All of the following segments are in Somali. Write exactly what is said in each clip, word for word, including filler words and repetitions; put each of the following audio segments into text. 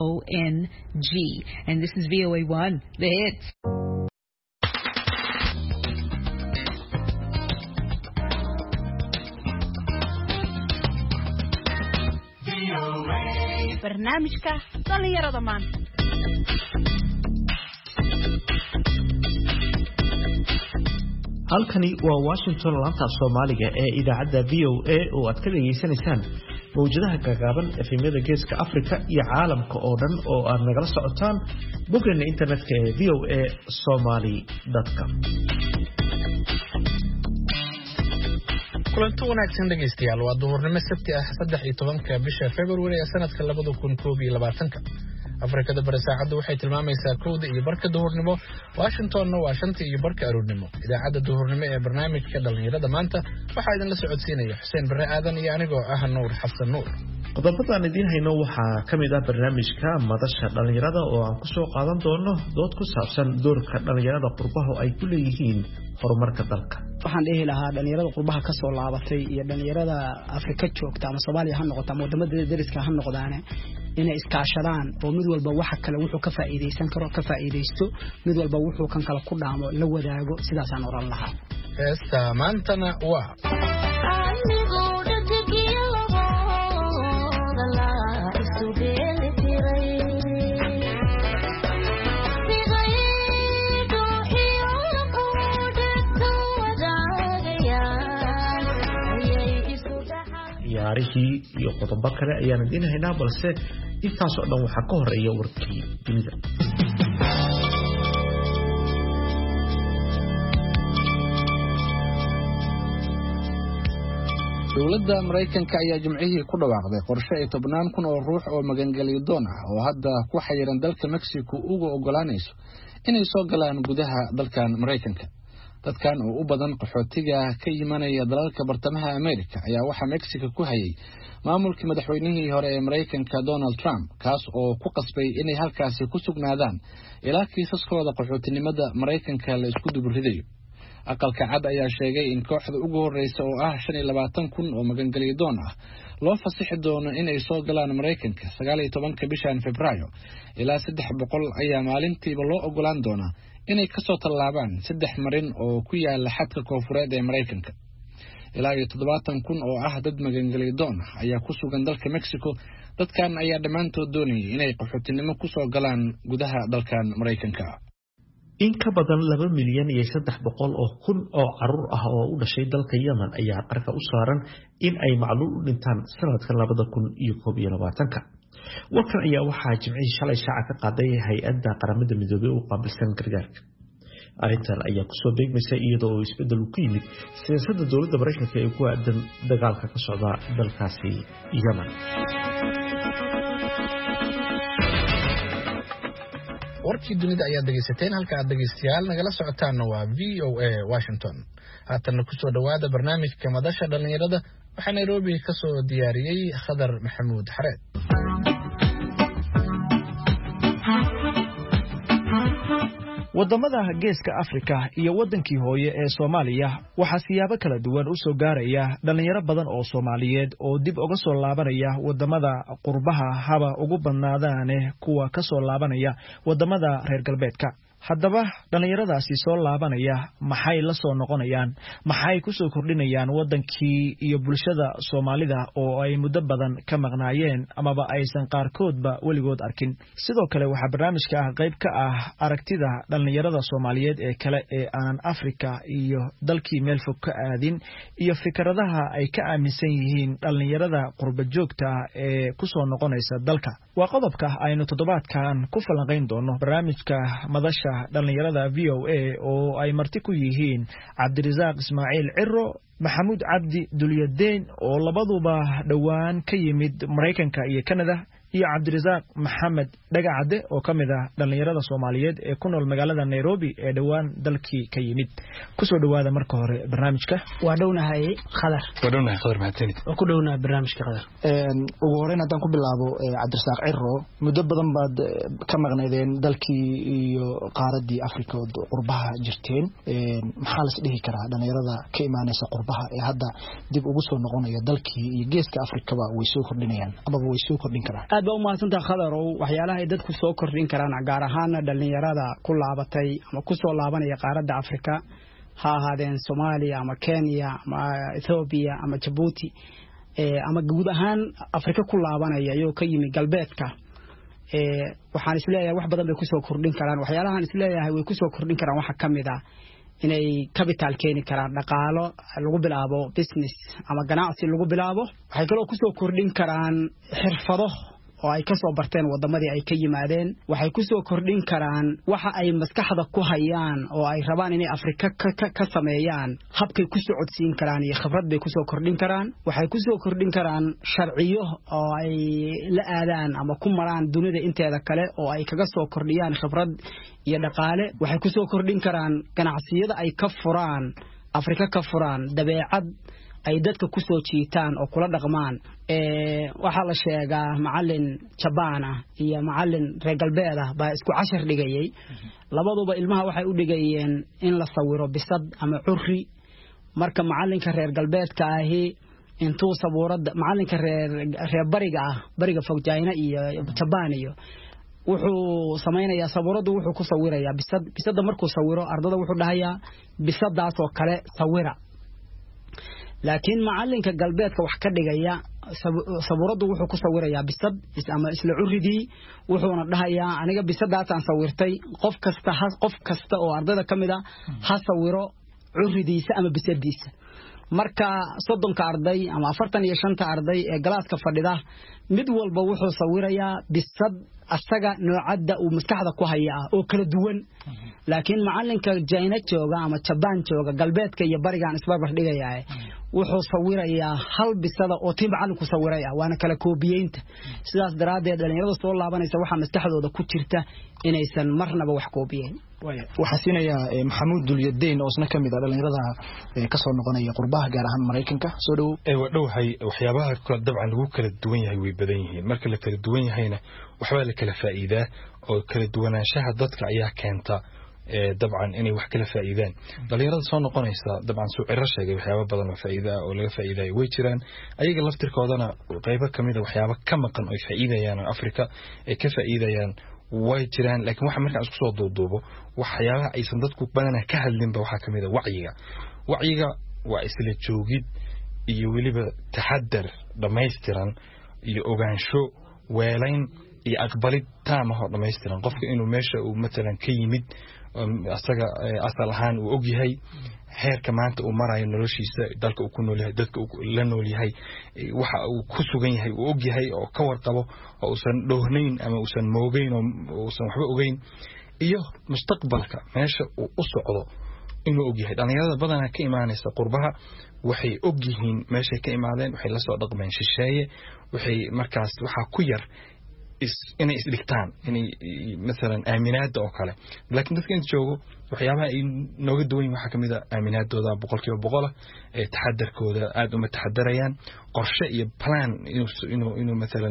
O N G. And this is V O A one, the hits. barnaamijka dhalinyarada maanta. halkani waa Washington laanta Soomaaliga ee idaacadda V O A oo aad ka dhageysanaysaan mowjadaha gagaaban efemyada geeska Afrika iyo caalamka oo dhan oo aad nagala socotaan boggeena internetka ee v o a somali dot com. kulanti wanaagsan dhegeystayaal waa duhurnimo sabti ah saddex iyo tobanka bisha February ee sanadka labada kun koob iyo labaatanka. Afrikada bari saacadu waxay tilmaamaysaa kowda iyo barka duhurnimo, Washingtonna waa shanta iyo barka aroornimo. Idaacadda duhurnimo ee barnaamijka dhalinyarada maanta waxaa idin la socodsiinaya Xuseen Bare Aadan iyo anigoo ah Nuur Xasan Nuur. qodobada idin hayno waxaa kamid ah barnaamijka madasha dhalinyarada oo aan ku soo qaadan doono dood ku saabsan doorka dhalinyarada qurbaha ay ku leeyihiin horumarka dalka. waxaan dhihi lahaa dhalinyarada qurbaha ka soo laabatay iyo dhalinyarada Afrika joogta ama Soomaaliya ha noqoto ama wadamada deriska ha noqdaan inay iskaashadaan oo mid walba waxa kale wuxuu ka faa'iideysan karo ka faa'iideysto, mid walba wuxuu kan kala ku dhaamo la wadaago, sidaas aan oran lahaa. heesta maantana waa ciyaarihii iyo qodobo kale ayaan idin haynaa, balse intaas oo dhan waxaa ka horeeya warkii dunida. dowladda Mareykanka ayaa jimcihii ku dhawaaqday qorshe ay tobnaan kun oo ruux oo magangeliyo doon ah oo hadda ku xayiran dalka Mexico uga ogolaanayso inay soo galaan gudaha dalkan Mareykanka. dadkan oo u badan qaxootiga ka yimaanaya dalalka bartamaha Amerika ayaa waxa Mexico ku hayay maamulkii madaxweynihii hore ee Mareykanka Donald Trump, kaas oo ku qasbay inay halkaasi ku sugnaadaan ilaa kiisaskooda qaxootinimada Mareykanka la isku duburidayo. aqalka cad ayaa sheegay in kooxda ugu horeysa oo ah shan iyo labaatan kun oo magangeliyo doon ah loo fasaxi doono inay soo galaan Mareykanka sagaal iyo tobanka bishan Febraayo, ilaa saddex boqol ayaa maalintiiba loo ogolaan doonaa inay ka soo tallaabaan saddex marin oo ku yaala xadka koonfureed ee Mareykanka. ilaa iyo toddobaatan kun oo ah dad magangeliyo doon ah ayaa ku sugan dalka Mexico. dadkan ayaa dhammaantood doonayay inay qaxootinimo ku soo galaan gudaha dalkan Mareykanka. in ka badan laba milyan iyo saddex boqol oo kun oo caruur ah oo u dhashay dalka Yemen ayaa qarka u saaran in ay macluul u dhintaan sanadka labada kun iyo koob iyo labaatanka. warkan ayaa waxaa jimcihii shalay shaaca ka qaaday hay-adda qaramada midoobay oo qaabilsan gargaarka. arrintan ayaa kusoo beegmaysa iyadoo oo isbedel ku yimid siyaasadda dowladda Mareykanka ee ku aadan dagaalka ka socda dalkaasi Yemen. warkii dunida ayaa dhageysateen, halka aad dhageystayaal nagala socotaana waa V O A Washington. haatan ku soo dhawaada barnaamijka madasha dhalinyarada. waxaa Nairobi ka soo diyaariyay Khadar Maxamuud Xareed. wadamada geeska Afrika iyo wadankii hooye ee Soomaaliya waxa siyaabo kala duwan u soo gaaraya dhalinyaro badan oo Soomaaliyeed oo dib uga soo laabanaya wadamada qurbaha haba ugu badnaadaan kuwa ka soo laabanaya wadamada reer galbeedka. haddaba dhalinyaradaasi soo laabanaya maxay la soo noqonayaan, maxay ku soo kordhinayaan wadankii iyo bulshada Soomaalida oo ay muddo badan ka maqnaayeen amaba aysan qaarkoodba weligood arkin. sidoo kale waxaa barnaamijka ah qayb ka ah aragtida dhalinyarada Soomaaliyeed ee kale ee aan Afrika iyo dalkii meel fog ka aadin iyo fikradaha ay ka aaminsan yihiin dhalinyarada qurba joogta ee ku soo noqonaysa dalka. waa qodobka aynu toddobaadkan ku falanqayn doono barnaamijka madasha dhalinyarada V O A oo ay marti ku yihiin Cabdirasaaq Ismaaciil Ciro, Maxamuud Cabdi Dulyadeen oo labaduba dhawaan ka yimid Mareykanka iyo Canada, iyo Cabdirasaaq Maxamed Dhagacade oo kamid ah dhalinyarada Soomaaliyeed ee ku nool magaalada Nairobi ee dhawaan dalkii ka yimid. ku soo dhawaada marka hore barnaamijka. waa dhownahay Khadar. waa dhownahay Khadar mahadsanid. oo ku dhownahay barnaamijka Khadar. een ugu horeyn haddaan ku bilaabo Cabdirasaaq Ciro, muddo badan baad ka maqnaydeen dalkii iyo qaaradii Afrika oo qurbaha jirteen. een maxaa la isdhihi karaa dhalinyarada ka imaanaysa qurbaha ee hadda dib ugu soo noqonaya dalkii iyo geeska Afrika way soo kordhinayaan ama way soo kordhin karaan? aad baa u mahadsantahay khadarow waxyaalaha ay dadku soo kordhin karaan gaar ahaan dhalinyarada ku laabatay ama ku soo laabanaya qaaradda Afrika ha ahaadeen Soomaaliya ama Kenya ama Ethiopia ama Djibouti ee ama guud ahaan Afrika ku laabanaya iyo ka yimi galbeedka ee waxaan isleeyahay wax badan bay ku soo kordhin karaan waxyaalahan isleeyahay way ku soo kordhin karaan waxa kamid ah inay capital keeni karaan dhaqaalo lagu bilaabo business ama ganacsi lagu bilaabo waxay kaloo ku soo kordhin karaan xirfado oo ay ka soo barteen wadamadii ay ka yimaadeen waxay ku soo kordhin karaan waxa ay maskaxda ku hayaan oo ay rabaan inay Afrika ka sameeyaan habkay ku soo codsiin karaan iyo khibrad bay ku soo kordhin karaan waxay ku soo kordhin karaan sharciyo oo ay la aadaan ama ku maraan dunida inteeda kale oo ay kaga soo kordhiyaan khibrad iyo dhaqaale waxay ku soo kordhin karaan ganacsiyada ay ka furaan Afrika ka furaan dabeecad ay dadka ku soo jiitaan oo kula dhaqmaan ee waxa la sheegaa macallin Japan ah iyo macallin reer galbeed ah baa isku cashar dhigayay labaduba ilmaha waxay u dhigayeen in la sawiro bisad ama curri marka macallinka reer galbeedka ahi intuu sabuurada macallinka reer reer bariga ah bariga fog China iyo Japan iyo wuxuu sameeynaya sabuuradu wuxuu ku sawirayaa bisad bisada markuu sawiro ardada wuxuu dhahayaa bisadaas oo kale sawira laakiin macallinka galbeedka wax ka dhigaya sabuuradu wuxuu ku sawirayaa bisad ama isla curridii wuxuuna dhahayaa aniga bisadaas aan sawirtay qof kasta qof kasta oo ardada kamida ha sawiro curridiisa ama bisadiisa marka soddonka arday ama afartan iyo shanta arday ee galaaska fadhida mid walba wuxuu sawirayaa bisad asaga noocada uu maskaxda ku haya oo kala duwan laakiin macallinka China jooga ama Japan jooga galbeedka iyo barigaan isbarbar dhigayaa wuxuu sawirayaa hal bisada oo tii macallinku sawiraya waana kala koobiyeynta sidaas daraadeed dhalinyarada soo laabanaysa waxa maskaxdooda ku jirta inaysan marnaba wax koobiyeen waxa siinaya Maxamuud Dulyadeen oo isna kamid ah dhalinyarada ka soo noqonaya qurbaha gaar ahaan Mareykanka soo dhaw ee wadowhay waxyaabaha kala dabcan lagu kala duwan yahay way badan yihiin marka la kala duwan yahayna waxba la kala faa'iidaa oo kala duwanaanshaha dadka ayaa keenta ee dabcan inay wax kala faa'iidaan dhalinyarada soo noqonaysa dabcan soo cirro sheegay waxyaabo badan oo faa'iido oo laga faa'iiday way jiraan ayaga laftirkoodana qaybo kamid ah waxyaabo ka maqan oo faa'iidayaan Afrika ee ka faa'iidayaan way jiraan laakiin waxa markaa isku soo duuduubo waxyaabaha aysan dadku badanaa ka hadlinba waxa kamid ah wacyiga wacyiga waa isla joogid iyo waliba taxaddar dhameystiran iyo ogaansho weelayn iyo aqbalid taam ah oo dhameystiran qofka inuu meesha uu mesela ka yimid asaga asal ahaan uu og yahay heerka maanta uu marayo noloshiisa dalka uu ku nool yahay dadka uu la nool yahay waxa uu ku sugan yahay uu og yahay oo ka warqabo oo uusan dhoohnayn ama uusan moogeyn oo uusan waxba ogeyn iyo mustaqbalka meesha uu u socdo inuu og yahay dhalinyarada badanaa ka imaanaysa qurbaha waxay og yihiin meeshay ka imaadeen waxay la soo dhaqmeen shisheeye waxay markaas waxa ku yar inay isdhigtaan inay مثلا aaminaada oo kale laakiin dadka inta joogo waxyaabaha ay nooga duwan yihiin waxa kamid ah aaminaadooda boqolkiiba boqol ee taxadarkooda aad uma taxadarayaan qorshe iyo plan inuu inuu مثلا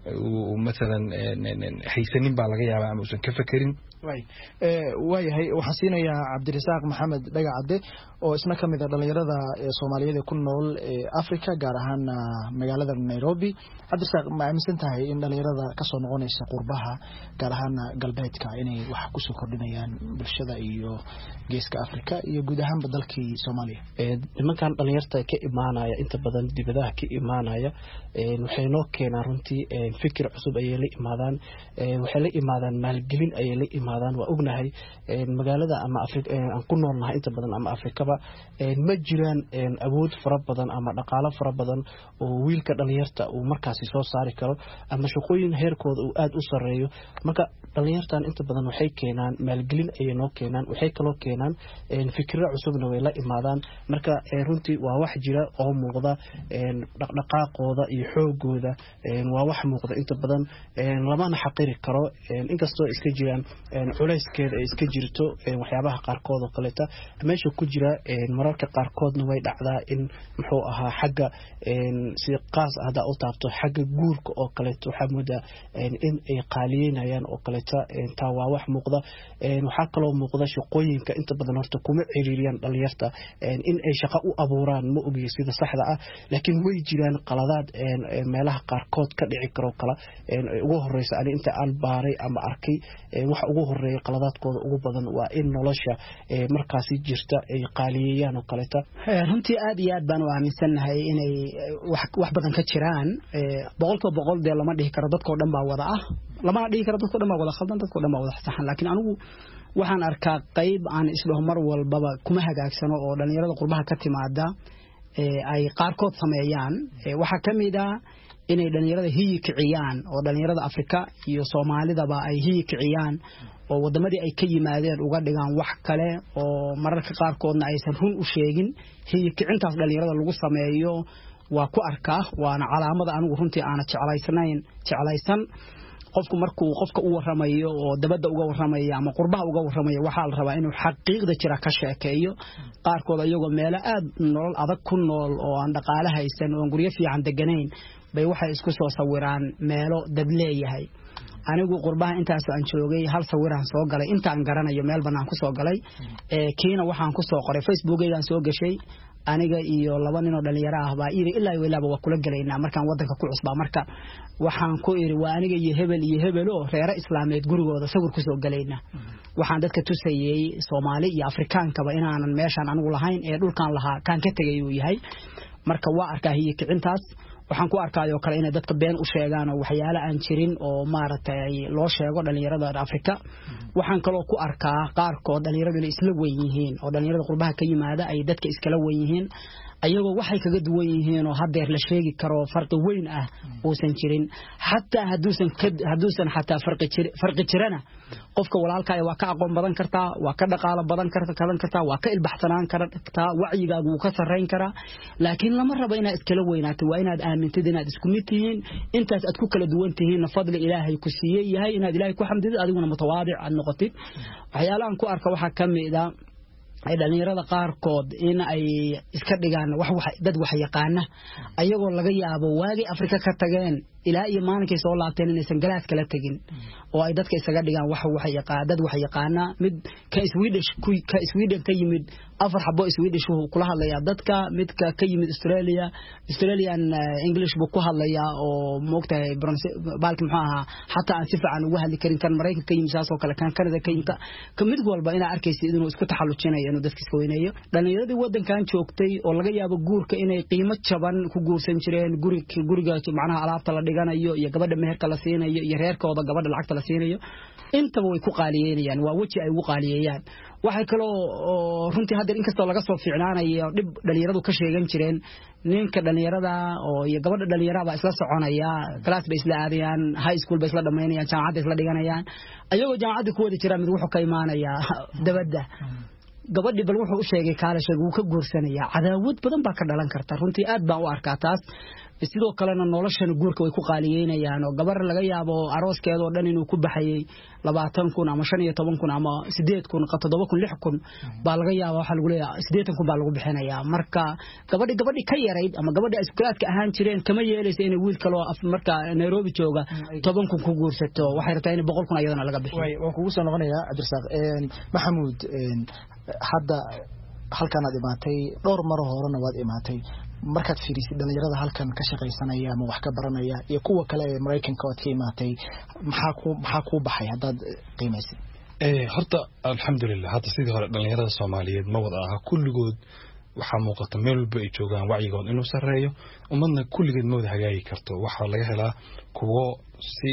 مثلا haysanin baa laga yaabaa ama uusan ka fakirin way ee wayahay waxa siinaya Cabdirasaaq Maxamed Dhagacade oo isna kamid ah dhalinyarada Soomaaliyeed ee ku nool Afrika gaar ahaan magaalada Nairobi Cabdirasaaq ma aaminsan tahay in dhalinyarada ka soo noqonaysa qurbaha gaar ahaan galbeedka inay wax ku soo kordhinayaan bulshada iyo geeska Afrika iyo guud ahaan dalkii Soomaaliya ee nimankan dhalinyarta ka imaanaya inta badan dibadaha ka imaanaya ee waxay noo keenaan runtii fikir cusub ay la imaadaan ee waxay la imaadaan maalgelin ay la imaadaan waa ognahay ee magaalada ama Afrika aan ku noolnahay inta badan ama Afrikaba ee ma jiraan awood fara badan ama dhaqaale fara badan oo wiilka dhalinyarta uu markaas soo saari karo ama shaqooyin heerkooda uu aad u sareeyo marka dhalinyartan inta badan waxay keenaan maalgelin ay noo keenaan waxay kaloo keenaan in fikirro cusubna way la imaadaan marka runtii waa wax jira oo muuqda in dhaqdhaqaaqooda iyo xoogooda waa wax muuqda inta badan lamana xaqiri karo inkastoo iska jiraan culeyskeeda ay iska jirto waxyaabaha qaarkood oo kale ta meesha ku jira mararka qaarkoodna way dhacdaa in muxuu ahaa xagga si qaas ah u taabto xagga guurka oo kale waxa moodaa in ay qaaliyeynayaan oo kale ta waa wax muuqda waxa kaloo muuqda shaqo shaqooyinka inta badan horta kuma ciriiriyaan dhalinyarta in ay shaqo u abuuraan ma ogi sida saxda ah laakiin way jiraan qaladaad meelaha qaarkood ka dhici karo kala ugu horeysa ani inta aan baaray ama arkay waxa ugu horeeya qaladaadkooda ugu badan waa in nolosha markaasi jirta ay qaaliyayaan oo kaleeta runtii aad iyo aad baan u aaminsanahay inay wax badan ka jiraan boqolkiiba boqol dee lama dhihi karo dadkoo dhan baa wada ah lama dhihi karo dadkoo dhan baa wada khaldan dadkoo dhan baa wada saxan laakiin anigu waxaan arkaa qayb aan isdhaho mar walbaba kuma hagaagsano oo dhalinyarada qurbaha ka timaada ay qaarkood sameeyaan waxaa ka mid ah inay dhalinyarada hiyi kiciyaan oo dhalinyarada Afrika iyo Soomaalidaba ay hiyi kiciyaan oo wadamadii ay ka yimaadeen uga dhigaan wax kale oo mararka qaarkoodna aysan run u sheegin hiyi kicintaas dhalinyarada lagu sameeyo waa ku arkaa waana calaamada anigu runtii aan jeclaysanayn jeclaysan qofku markuu qofka u waramayo oo dabada uga waramayo ama qurbaha uga waramayo waxa la rabaa inuu xaqiiqda jira ka sheekeeyo qaarkood ayagoo meel aad nolol adag ku nool oo aan dhaqaale haysan oo guryo fiican deganayn bay waxay isku soo sawiraan meelo dad leeyahay anigu qurbaha intaas aan joogay hal sawiraan soo galay inta aan garanayo meel banaan ku soo galay ee kiina waxaan ku soo qoray Facebook-aydan soo gashay aniga iyo laba nin oo dhalinyaro ah baa iri ilaa iyo ilaaba waa kula galeynaa markaan wadanka ku cusbaa marka waxaan ku iri waa aniga iyo hebel iyo hebel oo reer islaameed gurigooda sawir ku soo galeynaa waxaan dadka tusayay Soomaali iyo Afrikaankaba inaanan meeshan anigu lahayn ee dhulkan lahaa kan ka tagay uu yahay marka waa arkaa hiyi kicintaas waxaan ku arkaayo kale in dadka been u sheegaan oo waxyaalo aan jirin oo maaragtay loo sheego dhalinyarada Afrika waxaan kale oo ku arkaa qaarkood dhalinyarada isla weyn yihiin oo dhalinyarada qurbaha ka yimaada ay dadka iskala weyn yihiin ayagoo waxay kaga duwan yihiin oo hadeer la sheegi karo farqi weyn ah oo san jirin hatta haduusan haduusan hatta farqi jir farqi jirana qofka walaalka waa ka aqoon badan kartaa waa ka dhaqaale badan kartaa kadan kartaa waa ka ilbaxsanaan kartaa wacigaagu uu ka sareyn karaa laakiin lama rabo inaad iskala weynaato waa inaad aamintid inaad isku mid tihiin intaas aad ku kala duwan tihiin fadli ilaahay ku siiyay yahay inaad ilaahay ku xamdid adiguna mutawaadic aad noqotid waxyaalahan ku arka waxa kamid ah ay dhalinyarada qaarkood in ay iska dhigaan wax wax dad wax yaqaan ayagoo laga yaabo waagi Afrika ka tageen ilaa iyo maalinkii soo laabteen inaysan galaas kala tagin oo ay dadka isaga dhigaan wax wax yaqaan dad wax yaqaan mid ka Swedish ku ka Sweden ka yimid afar xabo Swedish uu kula hadlaya dadka mid ka ka yimid Australia Australian English buu ku hadlaya oo moogtahay baalki maxaa aha hatta aan si fiican ugu hadli karin kan Mareykanka ka yimid saasoo kale kan Canada ka yimid ka mid walba ina arkaysid inuu isku taxallujinayo inuu dadka iska weynayo dhalinyarada wadankan joogtay oo laga yaabo guurka inay qiimo jaban ku guursan jireen guriga guriga macnaha alaabta la dhiganayo iyo gabadha meherka la siinayo iyo reerkooda gabadha lacagta la siinayo intaba way ku qaaliyeeyaan waa waji ay ugu qaaliyeeyaan waxay kale oo runtii hadda in kastoo laga soo fiicnaanayo dib dhalinyaradu ka sheegan jireen ninka dhalinyarada oo iyo gabadha dhalinyarada isla soconaya class bay isla aadayaan high school bay isla dhameynayaan jaamacad isla dhiganayaan ayagoo jaamacad ku wada jira mid wuxuu ka imaanaya dabadda gabadhi bal wuxuu u sheegay kaalashay uu ka guursanaya cadaawad badan baa ka dhalan karta runtii aad baan u arkaa taas sidoo kalena noloshana guurka way ku qaaliyeynayaan oo gabar laga yaabo arooskeeda oo dhan inuu ku baxayay labaatan kun ama shan iyo toban kun ama sideed kun toddoba kun lix kun baa laga yaabo waxa lagu leeyahay siddeetan kun baa lagu bixinayaa marka gabadhi gabadhi ka yarayd ama gabadha iskulaadka ahaan jireen kama yeelayso inay wiil kale oo marka Nairobi jooga toban kun ku guursato waxay rabtaa in boqol kun ayadana laga bixiyo way waan kugu soo noqonayaa Cabdirasaaq een Maxamuud een hadda halkan aad imaatay dhowr mar horena waad imaatay markaad fiirisid dhalinyarada halkan ka shaqaysanaya ama wax ka baranaya iyo kuwa kale ee Mareykanka oo ka imaatay maxaa ku maxaa ku baxay hadaad qiimaysid ee horta alxamdulillah hadda sidii hore dhalinyarada Soomaaliyeed ma wada aha kulligood waxa muuqata meel walba ay joogaan wacyigood inuu sareeyo umadna kulligeed ma wada hagaagi karto waxa laga helaa kuwo si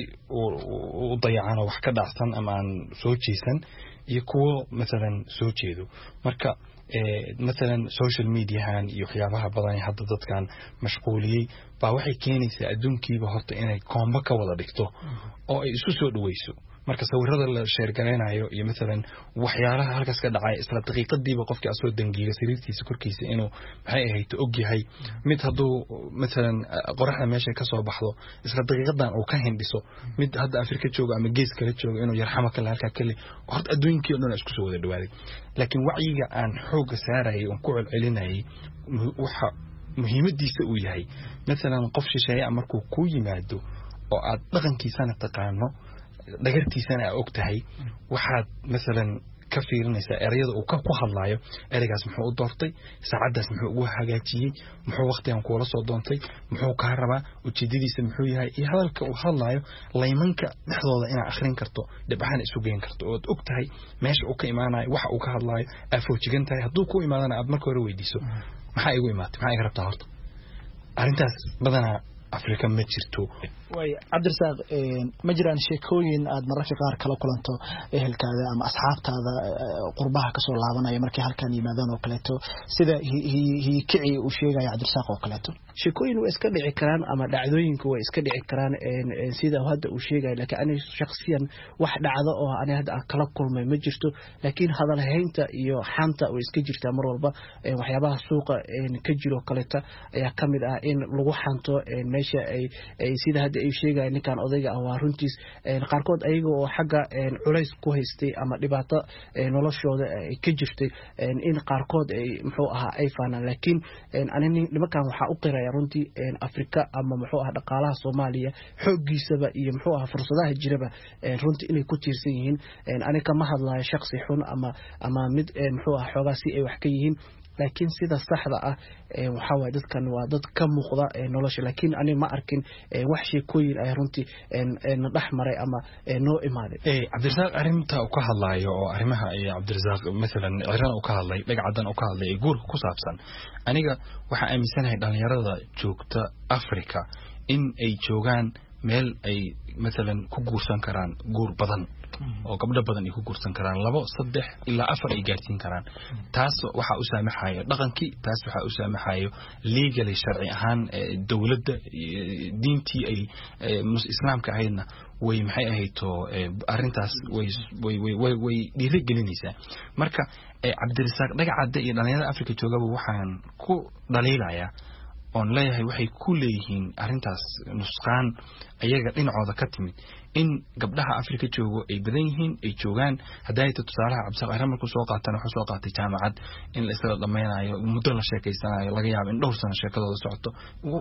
u dayacaan wax ka dhacsan ama aan soo jeesan iyo kuwo midalan soo jeedo marka ee midalan social media han iyo waxyaabaha badan ee hadda dadkan mashquuliyay baa waxay keenaysaa adduunkiiba horta inay koomba ka wada dhigto oo ay isu soo dhaweyso marka sawirada la share gareynayo iyo midalan waxyaalaha halkaas ka dhacay isla daqiiqadiiba qofkii asoo dangiiga sariirtiisa korkiisa inuu maxay ahayd og yahay mid haduu midalan qoraxda meesha ka soo baxdo isla daqiiqadan uu ka hindhiso mid hadda Afrika jooga ama gees kale jooga inuu yarxama kale halka kale horta adduunkii oo dhan isku soo wada dhawaaday laakiin wacyiga aan xoog saaray oo ku celcelinay waxa muhiimadiisa uu yahay midalan qof shisheeye markuu ku yimaado oo aad dhaqankiisana taqaano dhagartiisana og tahay waxaad midalan ka fiirinaysaa erayada uu ka ku hadlaayo eraygaas muxuu u doortay saacadaas muxuu ugu hagaajiyey muxuu waqtigan kula soo doontay muxuu ka rabaa ujeedadiisa muxuu yahay iyo hadalka uu hadlaayo laymanka dhexdooda inaad akhrin karto dhibaxana isu geyn karto oo og tahay meesha uu ka imaanayo waxa uu ka hadlaayo afoojigan tahay hadduu ku imaadana aad marka hore weydiiso maxaa igu imaatay maxaa iga rabtaa horta arrintaas badanaa Afrika ma jirto way Cabdirasaaq ma jiraan sheekooyin aad mararka qaar kala kulanto ehelkaada ama asxaabtaada qurbaha ka soo laabanaya markay halkan yimaadaan oo kaleeto sida hi kici uu sheegay Cabdirasaaq oo kaleeto sheekooyin way iska dhici karaan ama dhacdooyinka way iska dhici karaan sida hadda uu sheegay laakiin ani shakhsiyan wax dhacdo oo ani hadda kala kulmay ma jirto laakiin hadal haynta iyo xanta way iska jirtaa mar walba waxyaabaha suuqa ka jiro kaleeto ayaa kamid ah in lagu xanto meesha ay ay sida hadda ay sheegay ninkan odayga ah waa runtiis qaarkood ayaga oo xagga culays ku haystay ama dhibaato noloshooda ay ka jirtay in qaarkood ay muxuu ahaa ay faanaan laakiin anani nimankan waxa u qiraya runtii Afrika ama muxuu ahaa dhaqaalaha Soomaaliya xoogiisaba iyo muxuu ahaa fursadaha jiraba runtii inay ku tiirsan yihiin aniga ma hadlayo shakhsi xun ama ama mid muxuu ahaa xoogaasi ay wax ka yihiin laakiin sida saxda ah waxa way dadkan waa dad ka muuqda nolosha laakiin ani ma arkin wax sheekooyin ay runtii een dhaxmaray ama noo imaaday ee Cabdirasaaq arinta uu ka hadlayo oo arimaha ay Cabdirasaaq midalan ciran uu ka hadlay dhagacadan uu ka hadlay guurka ku saabsan aniga waxa aaminsanahay dhalinyarada joogta Afrika in ay joogan meel ay midalan ku guursan karaan guur badan oo gabdho badan ay ku guursan karaan labo saddex ilaa afar ay gaarsiin karaan taas waxa uu saamaxayo dhaqankii taas waxa uu saamaxayo legally sharci ahaan dawladda diintii ay islaamka ahaydna way maxay ahayto arintaas way way way way dhiirigelinaysaa marka Cabdirasaaq dhagacada iyo dhalinyarada Afrika joogaba waxaan ku dhaliilayaa on leeyahay waxay ku leeyihiin arintaas nusqaan ayaga dhinacooda ka timid in gabdhaha Afrika joogo ay badan yihiin ay joogan haday tusaalaha Cabdirasaaq Ayran markuu soo qaatana wuxuu soo qaatay jaamacad in la isla dhameynayo muddo la sheekaysanayo laga yaabo in dhowr sano sheekadooda socoto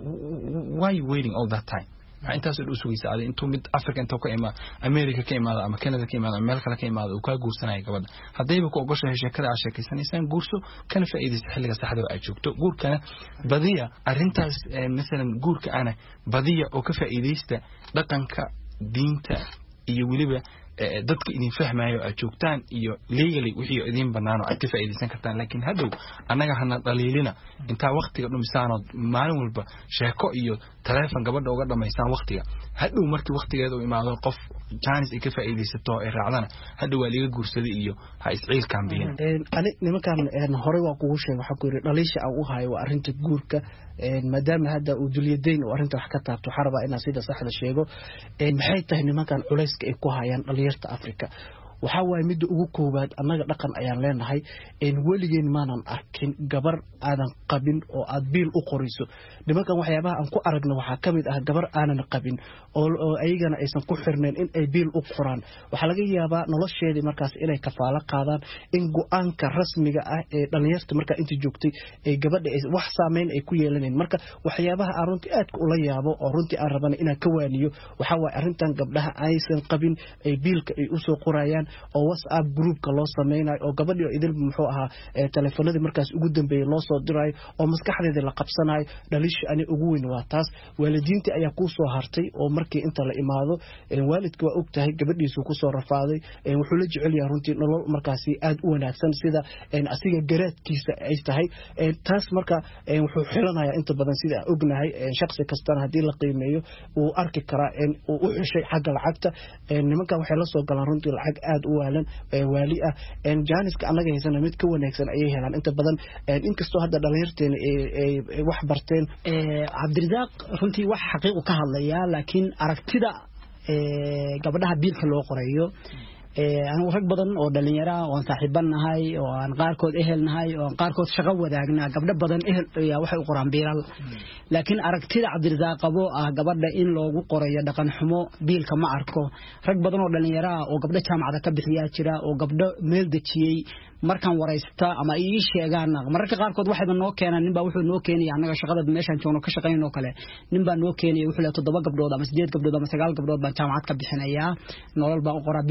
why you waiting all that time ma intaas u sugaysa aad intuu mid Afrika inta ka imaa America ka imaada ama Canada ka imaada meel kale ka imaada uu ka guursanayo gabadha hadayba ku ogoshahay sheekada aad sheekaysanaysan guurso kana faa'iideysta xilliga saxda ah ay joogto guurkana badiya arintaas midalan guurka ana badiya oo ka faa'iideysta dhaqanka diinta iyo waliba dadka idin fahmayo aad joogtaan iyo legally wixii idin banaano aad ka faa'iideysan kartaan laakiin hadow anaga hana dhaliilina inta waqtiga dhumisaan maalin walba sheeko iyo telefoon gabadha uga dhameysaan waqtiga hadow markii waqtigeeda uu imaado qof chance ay ka faa'iideysato ay raacdana hadow waa liga guursaday iyo ha isciil kaambiin ani nimankan een hore waa kugu sheegay waxa ku yiri dhaliisha aan u hayo waa arinta guurka een maadaama hadda uu duliyadeyn oo arinta wax ka taabto xaraba inaan sida saxda sheego een maxay tahay nimankan culayska ay ku hayaan dhalinyarta Afrika waxa way mid ugu koobaad anaga dhaqan ayaan leenahay in waligeen maanan arkin gabar aadan qabin oo aad biil u qoriso nimankan waxyaabaha aan ku aragno waxa kamid ah gabar aanan qabin oo ayagana aysan ku xirneen in ay biil u qoraan waxa laga yaabaa nolosheedii markaas inay kafaalo qaadaan in go'aanka rasmiga ah ee dhalinyarta marka inta joogtay ay gabadha wax saameyn ay ku yeelaneen marka waxyaabaha aan runtii aad u la yaabo oo runtii aan rabana inaan ka waaniyo waxa way arintan gabdhaha aysan qabin ay biilka ay u soo qorayaan oo WhatsApp groupka loo sameeyay oo gabadhi idil muxuu ahaa telefoonadii markaas ugu dambeeyay loo soo diray oo maskaxdeeda la qabsanayo dhalish ani ugu weyn waa taas waalidiinta ayaa ku soo hartay oo markii inta la imaado waalidku waa ogtahay gabadhiisu ku soo rafaaday wuxuu la jecel yahay runtii nolol markaas aad u wanaagsan sida asiga garaadkiisa ay tahay taas marka wuxuu xilanayaa inta badan sida ognahay shakhsi kasta hadii la qiimeeyo uu arki karaa in uu u xishay xagga lacagta nimanka waxay la soo galaan runtii lacag aad u waalan waali ah en jaaniska anaga heysana mid ka wanaagsan ayay helaan inta badan inkastoo hadda dhalinyarteen ay wax barteen ee Cabdirasaaq runtii wax xaqiiq ka hadlaya laakiin aragtida ee gabadha biilka loo qorayo ee aan rag badan oo dhalinyaro ah oo saaxiibanahay oo aan qaarkood ehelnahay oo qaarkood shaqo wadaagna gabdho badan ehel ayaa waxay u qoraan biilal laakiin aragtida Cabdirasaaq qabo ah gabadha in loogu qorayo dhaqan xumo biilka ma arko rag badan oo dhalinyaro ah oo gabdho jaamacada ka bixiya jira oo gabdho meel dajiyay markan waraysta ama ay sheegaan mararka qaarkood waxay noo keenaan ninba wuxuu noo keenay anaga shaqada meeshan joogno ka shaqeeyno kale ninba noo keenay wuxuu leeyahay toddoba gabdhood ama sideed gabdhood ama sagaal gabdhood baan jaamacad ka bixinaya nolol baa u qoraa biil baa u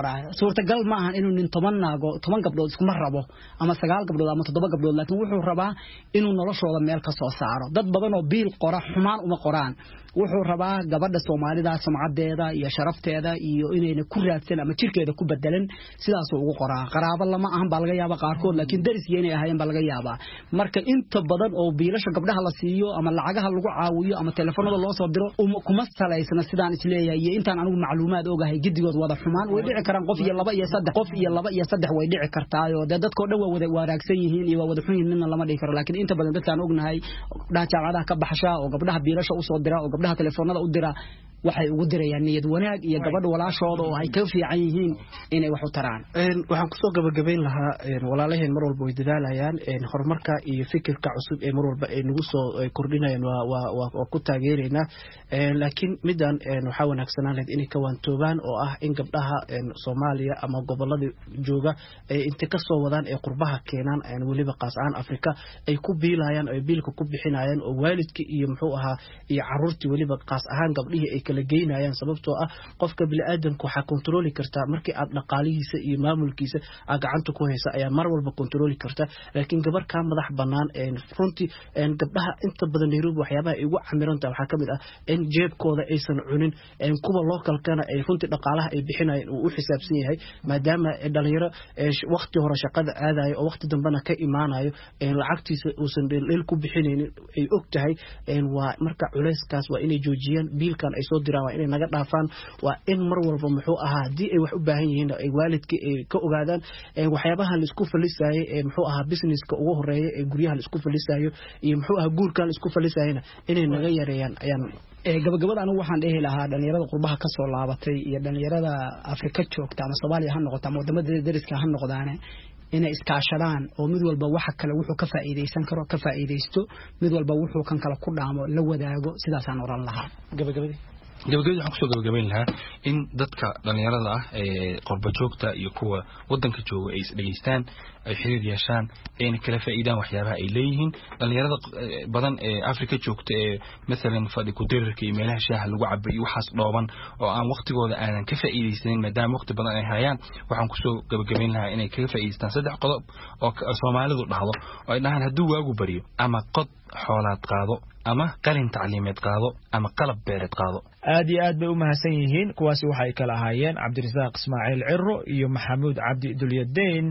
qoraa suurtagal ma ahan inuu nin toban naago toban gabdhood isku mar rabo ama sagaal gabdhood ama toddoba gabdhood laakiin wuxuu rabaa inuu noloshooda meel ka soo saaro dad badan oo biil qora xumaan uma qoraan wuxuu rabaa gabadha Soomaalida sumcadeeda iyo sharafteeda iyo inayna ku raadsan ama jirkeeda ku bedelan sidaas uu ugu qoraa qaraabo lama ahan baa laga yaabaa qaarkood laakiin dariskii inay ahaayeen baa laga yaabaa marka inta badan oo biilasha gabdhaha la siiyo ama lacagaha lagu caawiyo ama telefoonada loo soo diro kuma salaysana sidaan isleeyahay iyo intaan anigu macluumaad ogahay gidigood wada xumaan way dhici karaan qof iyo laba iyo saddex qof iyo laba iyo saddex way dhici kartaa oo dadka dhan waa wada wanaagsan yihiin iyo wada xun yihiin lama dhigi karo laakiin inta badan dadkaan ognahay gabdhaha jaamacadaha ka baxsha oo gabdhaha biilasha u soo dira oo gabdhaha telefoonada u dira waxay ugu dirayaan niyad wanaag iyo gabadha walaashooda oo ay ka fiican yihiin inay wax u taraan een waxaan ku soo gabagabeyn lahaa een walaalaheen mar walba way dadaalayaan een horumarka iyo fikirka cusub ee mar walba ay nagu soo kordhinayaan waa waa waa ku taageereynaa een laakiin midan een waxa wanaagsanaan lahayd inay ka waantoobaan oo ah in gabdhaha een Soomaaliya ama gobolada jooga ay inta ka soo wadaan ee qurbaha keenan aan waliba qaas ahaan Afrika ay ku biilayaan ay biilka ku bixinayaan oo waalidkii iyo muxuu ahaa iyo caruurtii waliba qaas ahaan gabdhihii ay kala geynayaan sababtoo ah qofka bini'aadamku waxa control kartaa markii aad dhaqaalihiisa iyo maamulkiisa aad gacanta ku haysa ayaa mar walba control kartaa laakiin gabar ka madax banaan ee runtii een gabdhaha inta badan Nairobi waxyaabaha ay ugu camiranta waxa kamid ah in jeebkooda aysan cunin in kuwa localkana ay runtii dhaqaalaha ay bixinayaan uu u xisaabsan yahay maadaama dhalinyaro waqti hore shaqada aadayo oo waqti dambana ka imaanayo in lacagtiisa uusan dheel ku bixinaynin ay og tahay in waa marka culayskaas waa inay joojiyaan biilkan ay soo diraan waa inay naga dhaafaan waa in mar walba muxuu ahaa hadii ay wax u baahan yihiin ay waalidkii ay ka ogaadaan waxyaabaha la isku falisaayay ee muxuu ahaa businesska ugu horeeya ee guryaha la isku falisaayo iyo muxuu ahaa guurka la isku falisaayna inay naga yareeyaan ayaan ee gabagabada anigu waxaan dhehi lahaa dhalinyarada qurbaha ka soo laabatay iyo dhalinyarada Afrika joogta ama Soomaaliya ha noqoto ama wadamada dariska ha noqdaan inay iskaashadaan oo mid walba waxa kale wuxuu ka faa'iideysan karo ka faa'iideysto mid walba wuxuu kan kala ku dhaamo la wadaago sidaas aan oran lahaa gabagabadii gabagabadii waxaan kusoo gabagabeyn lahaa in dadka dhalinyarada ah ee qurba joogta iyo kuwa wadanka jooga ay isdhegeystaan ay xiriir yeeshaan ayna kala faa'iidaan waxyaabaha ay leeyihiin dhalinyarada badan ee Afrika joogta ee mesela fadhi ku dirarka iyo meelaha shaaha lagu cabo iyo waxaas dhooban oo aan waqtigooda aanan ka faa'iideysanin maadaama waqti badan ay hayaan waxaan kusoo gabagabeyn lahaa inay kaga faa'iideystaan saddex qodob oo Soomaalidu dhahdo oo ay dhahaan hadduu waagu bariyo ama qod xoolaad qaado ama qalin tacliimeed qaado ama qalab beereed qaado aad iyo aad bay u mahadsan yihiin kuwaasi waxay kala ahaayeen Cabdirasaaq Ismaaciil Cirro iyo Maxamuud Cabdi Dulyadeen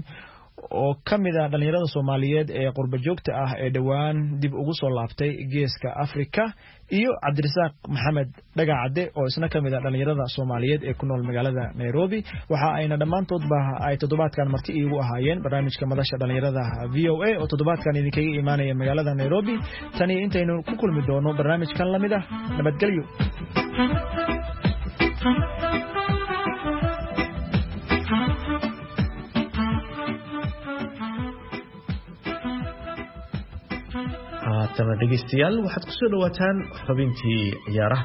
oo kamid ah dhalinyarada Soomaaliyeed ee qurba joogta ah ee dhawaan dib ugu soo laabtay geeska Afrika iyo Cabdirasaaq Maxamed Dhagacade oo isna kamid ah dhalinyarada Soomaaliyeed ee ku nool magaalada Nairobi waxa ayna dhamaantoodba ay toddobaadkan marti iigu ahaayeen barnaamijka madasha dhalinyarada V O A oo toddobaadkan idinkaga iimaanaya magaalada Nairobi tani intaynu ku kulmi doono barnaamijkan lamid ah nabadgelyo haatana dhegeystayaal waxaad ku soo dhawaataan xubintii ciyaaraha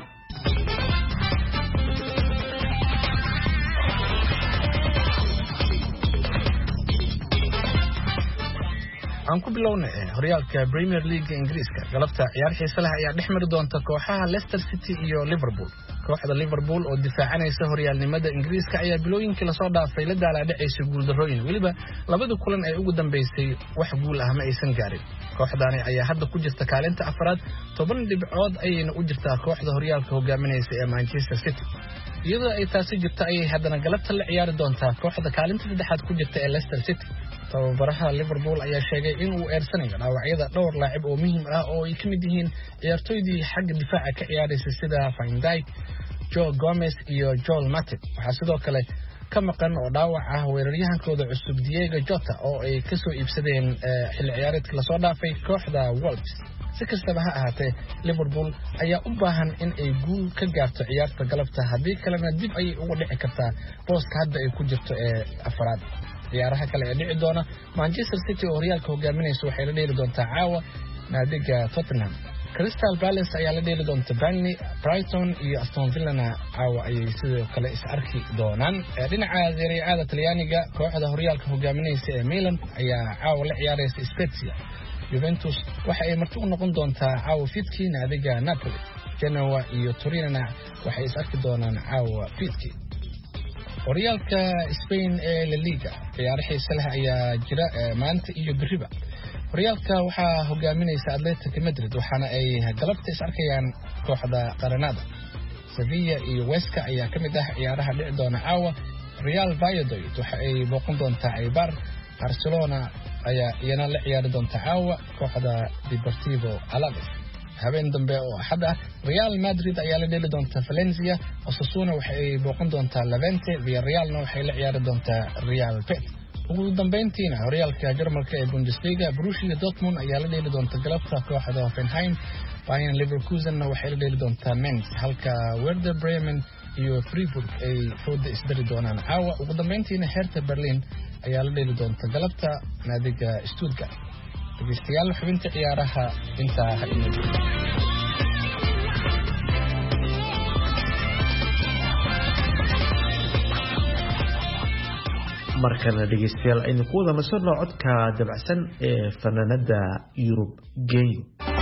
aan ku bilownay horyaalka Premier League Ingiriiska galabta ciyaar xiiso leh ayaa dhex mari doonta kooxaha Leicester City iyo Liverpool kooxda Liverpool oo difaacanaysa horyaalnimada Ingiriiska ayaa bilooyinkii la soo dhaafay la daalaa-dhacaysa guuldarrooyin waliba labada kulan ay ugu dambeysay wax guul ah ma aysan gaarin kooxdaani ayaa hadda ku jirta kaalinta afraad toban dhibcood ayayna u jirtaa kooxda horyaalka hogaaminaysa ee Manchester City iyadoo ay taasi jirto ayay haddana galabta la ciyaari doontaa kooxda kaalinta saddexaad ku jirta ee Leicester City tababaraha Liverpool ayaa sheegay in uu eersanayo dhaawacyada dhowr laacib oo muhiim ah oo ay ka mid yihiin ciyaartoydii xagga difaaca ka ciyaaraysa sida Van Dijk, Joe Gomez iyo Joel Matip waxaa sidoo kale ka maqan oo dhaawac ah weeraryahankooda cusub Diego Jota oo ay ka soo iibsadeen xilli ciyaareedkii la soo dhaafay kooxda Wolves si kastaba ha ahaatee Liverpool ayaa u baahan in ay guul ka gaarto ciyaarta galabta haddii kalena dib ayay uga dhici kartaa booska hadda ay ku jirto ee afraad ciyaaraha kale ee dhici doona Manchester City oo horyaalka hogaaminaysa waxay la dheeli doontaa caawa naadiga Tottenham Crystal Palace ayaa la dheeli doonta Burnley Brighton iyo Aston Villa caawa ayay sidoo kale is arki doonaan dhinaca Serie A Talyaaniga kooxda horyaalka hogaaminaysa ee Milan ayaa caawa la ciyaaraysa Spezia Juventus waxa ay marti u noqon doontaa caawa fiidkii naadiga Napoli Genoa iyo Torino waxay is arki doonaan caawa fiidkii horyaalka Spain ee La Liga ciyaaraha salaha ayaa jira maanta iyo biriba horyaalka waxaa hogaaminaysa Atletico Madrid waxaana ay galabta is arkayaan kooxda Granada Sevilla iyo Huesca ayaa kamid ah ciyaaraha dhici doona caawa Real Valladolid waxa ay booqan doontaa Eibar Barcelona ayaa iyana la ciyaari doonta caawa kooxda Deportivo Alaves habeen dambe oo axad ah Real Madrid ayaa la dheeli doonta Valencia Osasuna waxa ay booqan doontaa Levante Villarrealna waxay la ciyaari doontaa Real Betis ugu dambeyntiina horyaalka Jarmalka ee Bundesliga Borussia Dortmund ayaa la dheeli doonta galabta kooxda Hoffenheim Bayern Leverkusen waxay la dheeli doontaa Mainz halka Werder Bremen iyo Freiburg ay fooda isdari doonaan caawa ugu dambeyntiina Hertha Berlin ayaa la dheeli doonta galabta naadiga Stuttgart dhageystayaal xubinta ciyaaraha intaa ha inoo markana dhageystayaal aynu ku wada nasono codka dabacsan ee fanaanada Yurub Geyn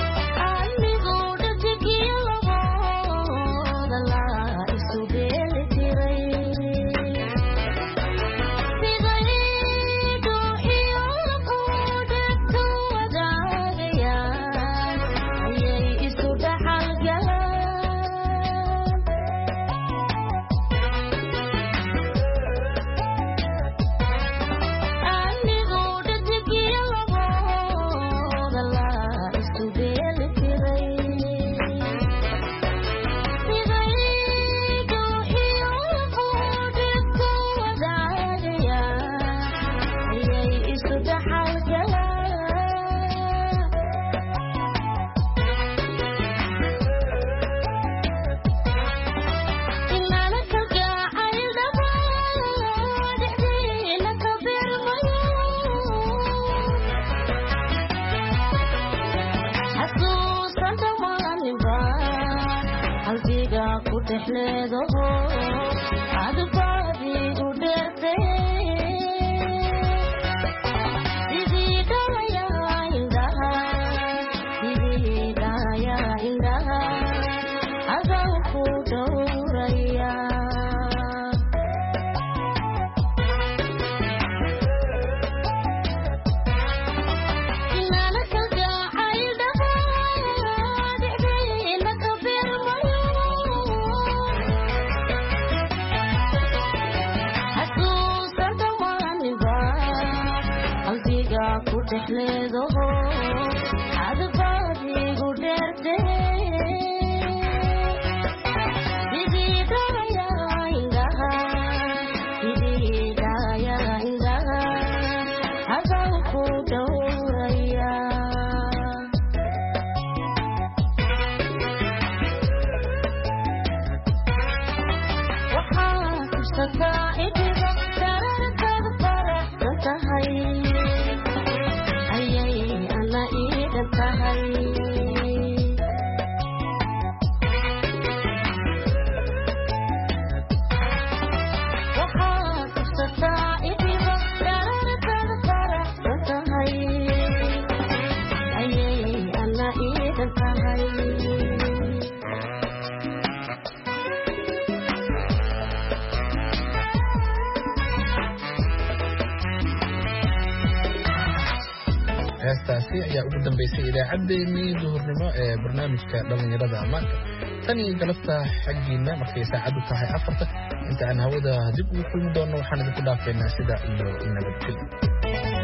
heestaasi ayaa ugu dambeysay idaacaddeenii duhurnimo ee barnaamijka dhalinyarada maanta tan iyo galabta xaggiina markay saacadu tahay afarta inta aan hawada dib ugu kulmi doonno waxaan idinku dhaafeynaa sida iyo nabadgelyo